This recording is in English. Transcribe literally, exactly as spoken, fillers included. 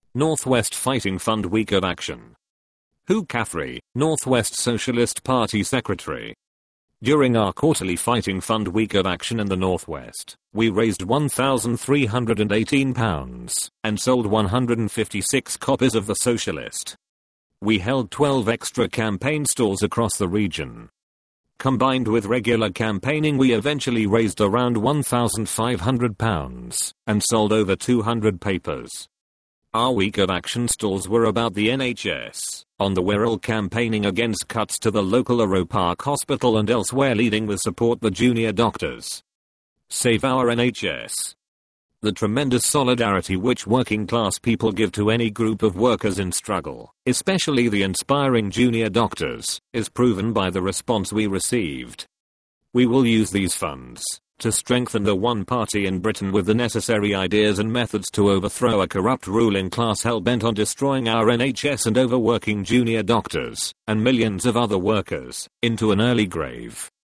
Northwest Fighting Fund Week of Action. Hugh Caffrey, Northwest Socialist Party Secretary. During our quarterly Fighting Fund Week of Action in the Northwest, we raised one thousand three hundred eighteen pounds and sold one hundred fifty-six copies of The Socialist. We held twelve extra campaign stalls across the region. Combined with regular campaigning, we eventually raised around one thousand five hundred pounds and sold over two hundred papers. Our week of action stalls were about the N H S, on the Wirral campaigning against cuts to the local Arrow Park Hospital and elsewhere, leading with support the junior doctors. Save our N H S. The tremendous solidarity which working class people give to any group of workers in struggle, especially the inspiring junior doctors, is proven by the response we received. We will use these funds to strengthen the one party in Britain with the necessary ideas and methods to overthrow a corrupt ruling class hell-bent on destroying our N H S and overworking junior doctors, and millions of other workers, into an early grave.